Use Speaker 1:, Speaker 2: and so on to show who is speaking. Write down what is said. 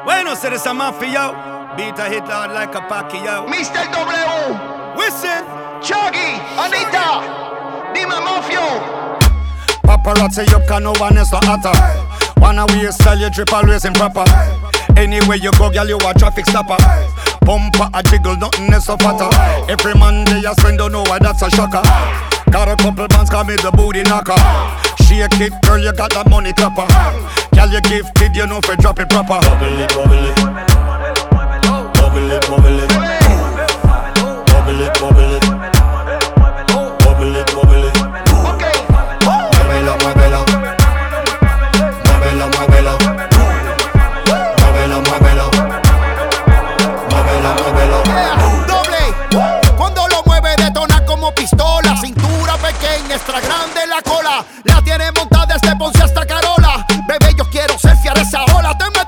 Speaker 1: Bueno, say this a mafia. Beat a hit hard like a Pacquiao.
Speaker 2: Mr. W.
Speaker 1: Listen.
Speaker 2: Chuggy, Anita, Dima Mafio.
Speaker 1: Paparazzi up, can no one else not hotter. Wanna we sell your drip always improper. Anywhere you go, girl, you a traffic stopper. Bumper a jiggle, nothing else so fatter. Every Monday I spend, don't know why that's a shocker. Got a couple bands, call me the booty knocker. Shake it, girl, you got that money clapper. Girl, you gifted, you know for drop it proper.
Speaker 3: Bubble it, bubble it. Bubble it, bubble it.